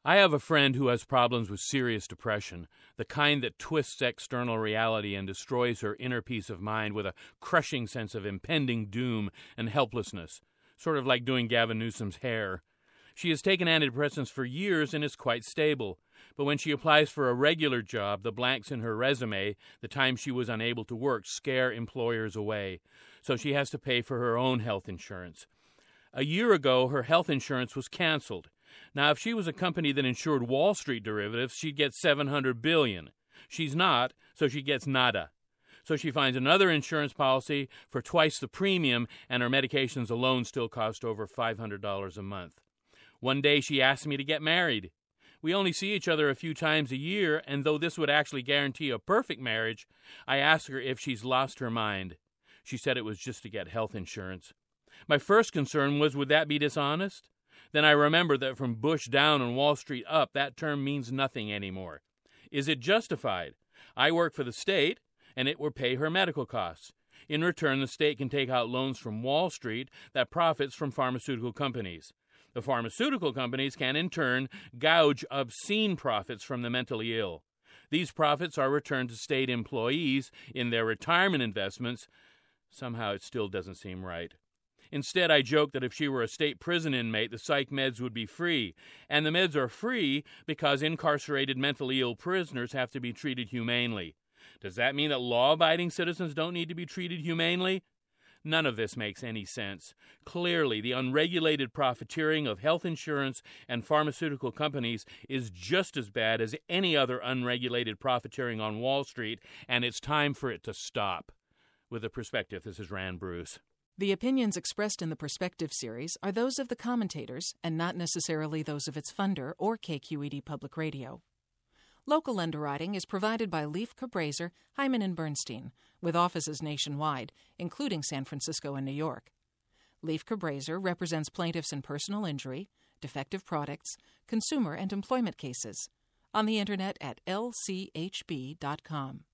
I have a friend who has problems with serious depression, the kind that twists external reality and destroys her inner peace of mind with a crushing sense of impending doom and helplessness, sort of like doing Gavin Newsom's hair. She has taken antidepressants for years and is quite stable, but when she applies for a regular job, the blanks in her resume, the time she was unable to work, scare employers away, so she has to pay for her own health insurance. A year ago, her health insurance was canceled. Now, if she was a company that insured Wall Street derivatives, she'd get $700 billion. She's not, so she gets nada. So she finds another insurance policy for twice the premium, and her medications alone still cost over $500 a month. One day she asked me to get married. We only see each other a few times a year, and though this would actually guarantee a perfect marriage, I asked her if she's lost her mind. She said it was just to get health insurance. My first concern was, would that be dishonest? Then I remembered that from Bush down and Wall Street up, that term means nothing anymore. Is it justified? I work for the state, and it will pay her medical costs. In return, the state can take out loans from Wall Street that profits from pharmaceutical companies. The pharmaceutical companies can, in turn, gouge obscene profits from the mentally ill. These profits are returned to state employees in their retirement investments. Somehow it still doesn't seem right. Instead, I joke that if she were a state prison inmate, the psych meds would be free. And the meds are free because incarcerated mentally ill prisoners have to be treated humanely. Does that mean that law-abiding citizens don't need to be treated humanely? None of this makes any sense. Clearly, the unregulated profiteering of health insurance and pharmaceutical companies is just as bad as any other unregulated profiteering on Wall Street, and it's time for it to stop. With a Perspective, this is Rand Bruce. The opinions expressed in the Perspective series are those of the commentators and not necessarily those of its funder or KQED Public Radio. Local underwriting is provided by Leif Cabraser, Hyman & Bernstein, with offices nationwide, including San Francisco and New York. Leif Cabraser represents plaintiffs in personal injury, defective products, consumer and employment cases. On the Internet at lchb.com.